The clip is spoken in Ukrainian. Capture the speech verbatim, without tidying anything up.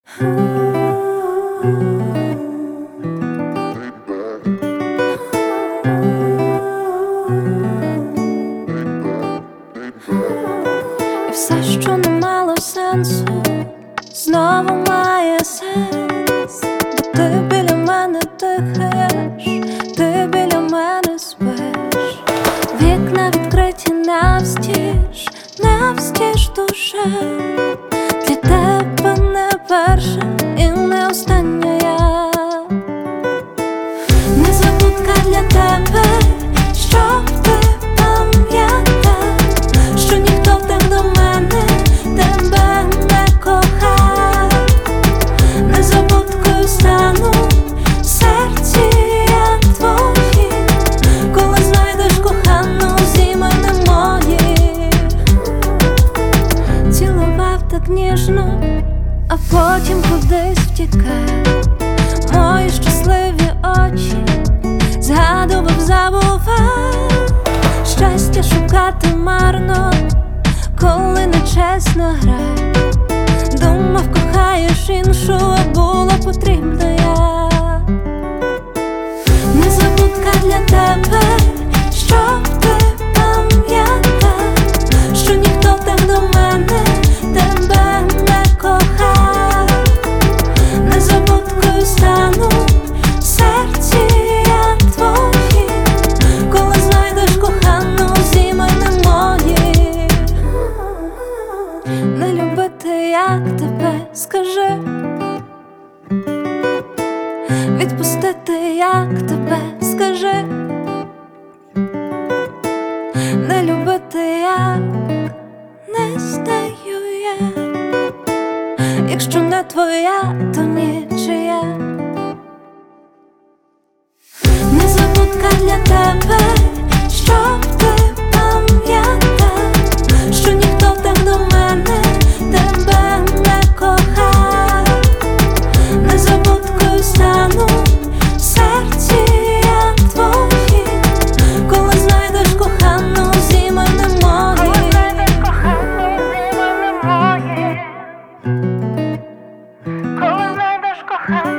І все, що не мало сенсу, знову має сенс. Бо ти біля мене дихаєш, ти біля мене спиш. Вікна відкриті навстіж, навстіж душею. Для тебе не перша і не остання я. Незабудка для тебе, щоб ти пам'ятав, що ніхто так до мене тебе не кохав. Незабудкою стану в серці я твоїм, коли знайдеш кохану з іменем моїм. Цілував так ніжно, а потім кудись втікав. Мої щасливі очі згадував, забував. Щастя шукати марно, коли нечесна гра. Думав, кохаєш іншу, а була потрібна я. Незабудка для тебе, щоб ти пам'ятав, що ніхто так до мене тебе не кохав. Незабудкою стану в серці я твоїм, коли знайдеш кохану з іменем моїм. Не любити, як тебе, скажи. Відпустити, як тебе, скажи. Не любити, як не стаю я. Якщо не твоя, то нічия. Незабудка для тебе, щоб ти пам'ятав, що ніхто так до мене тебе не кохав. Незабудкою стану в серці я твоїм, коли знайдеш кохану з іменем моїм. Коли знайдеш кохану